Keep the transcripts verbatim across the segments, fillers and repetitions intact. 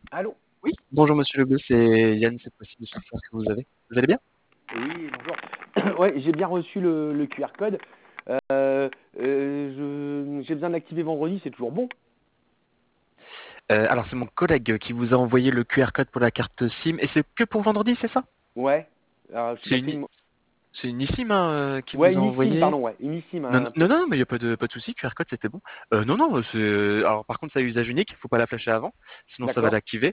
Allô? Oui, bonjour monsieur Lebleu, c'est Yann, cette fois-ci de Sourceur que vous avez. Vous allez bien? Oui, bonjour. Ouais, j'ai bien reçu le, le Q R code. Euh, euh, je- j'ai besoin de l'activer vendredi, c'est toujours bon? Euh, alors c'est mon collègue qui vous a envoyé le Q R code pour la carte SIM et c'est que pour vendredi, c'est ça? Ouais. Alors, je sais C'est pas si... une, c'est une eSIM hein, euh, qui Ouais, vous a une eSIM, envoyé. pardon, ouais. Une eSIM, Non, un non, peu. non, mais il n'y a pas de, pas de souci, Q R code c'était bon. Euh, non, non, c'est. Alors par contre, ça a usage unique, faut pas la flasher avant, sinon ça va D'accord. l'activer.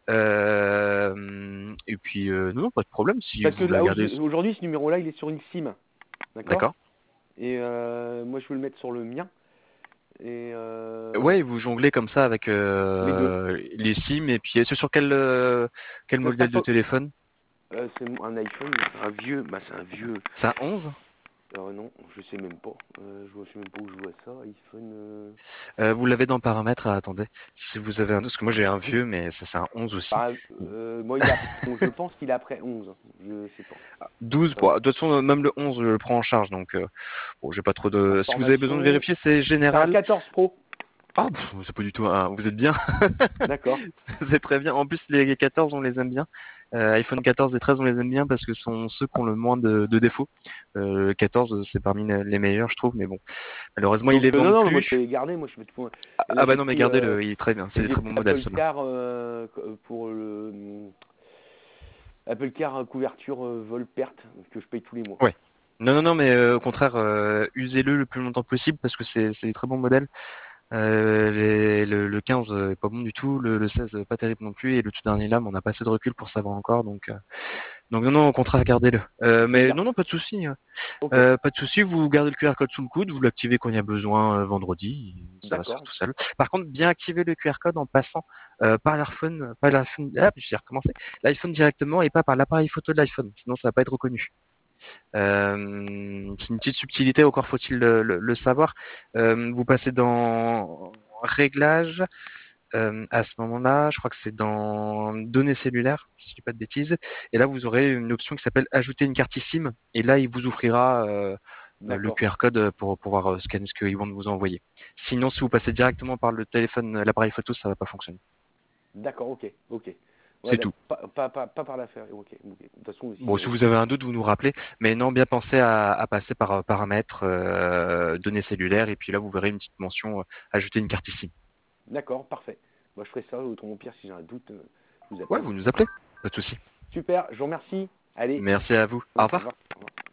Euh, et puis, euh, non, non, pas de problème si Parce que vous la là, gardez. au- aujourd'hui, ce numéro-là, il est sur une SIM. D'accord? D'accord. Et euh, moi, je veux le mettre sur le mien. Et euh, Ouais, vous jonglez comme ça avec les deux. euh, les SIM et puis c'est sur quel, euh, quel Ça se modèle passe de au... téléphone? Euh, c'est un iPhone, c'est un vieux... Bah, c'est un vieux... C'est un onze? Euh, non, je sais même pas. Euh, je vois, je sais même pas où je vois ça. iPhone... euh, Euh, vous l'avez dans paramètres, ah, attendez. Si vous avez un, parce que moi j'ai un vieux, mais ça c'est un onze aussi. Bah, euh, moi, il est après onze. Je pense qu'il est après onze. Je sais pas. douze, Euh, bon, de toute façon, même le onze, je le prends en charge, donc euh, bon, j'ai pas trop de. Si vous avez besoin de information. vérifier, c'est C'est un général. quatorze Pro. Ah, pff, c'est pas du tout. un- Vous êtes bien, D'accord. c'est très bien. En plus, les quatorze, on les aime bien. Euh, iPhone quatorze et treize, on les aime bien parce que ce sont ceux qui ont le moins de, de défauts. Euh, le quatorze, c'est parmi les meilleurs, je trouve, mais bon, malheureusement, ils Donc, les euh, non, vendent non, moi, je plus. vais les garder. Moi, je vais tout... Et là, Ah bah j'ai non, mais pris, euh, gardez-le, il est très bien. C'est et des j'ai très bons pris modèles, Apple ceux-là. Car euh, pour le Apple Car couverture euh, vol perte que je paye tous les mois. Ouais. Non, non, non, mais euh, au contraire, euh, usez-le le plus longtemps possible parce que c'est c'est des très bons modèles. Euh, les- le, le quinze euh, est pas bon du tout, le, le seize euh, pas terrible non plus, et le tout dernier là, mais on n'a pas assez de recul pour savoir encore, donc euh, donc non, non, au contraire, gardez-le. Euh, Je le mais garde. non, non, pas de souci, euh, Ok. euh, pas de souci. Vous gardez le Q R code sous le coude, vous l'activez quand il y a besoin euh, vendredi, ça va se faire D'accord. tout seul. Par contre, bien activer le Q R code en passant euh, par l'iPhone, pas l'iPhone, ah, je vais recommencer, l'iPhone directement et pas par l'appareil photo de l'iPhone, sinon ça va pas être reconnu. Euh, c'est une petite subtilité, encore faut-il le, le- le savoir. Euh, vous passez dans réglages. Euh, à ce moment-là, je crois que c'est dans données cellulaires, si je dis pas de bêtises. Et là, vous aurez une option qui s'appelle ajouter une carte eSIM. Et là, il vous ouvrira euh, le D'accord. Q R code pour pouvoir euh, scanner ce qu'ils vont vous envoyer. Sinon, si vous passez directement par le téléphone, l'appareil photo, ça va pas fonctionner. D'accord. Ok. Ok. Ouais, C'est tout. d'accord. Pas, pas, pas, pas par l'affaire. Ok. Ok. De toute façon, Bon, aussi. si euh, vous avez un doute, vous nous rappelez. Mais non, bien penser à, à passer par euh, paramètres, euh, données cellulaires, et puis là, vous verrez une petite mention, euh, ajouter une carte ici. D'accord. Parfait. Moi, je ferai ça. Autrement, pire, si j'ai un doute, euh, je vous Ouais, appelle. vous nous appelez. Pas de souci. Super. Je vous remercie. Allez. Merci à vous. Au Au revoir. revoir. Au revoir.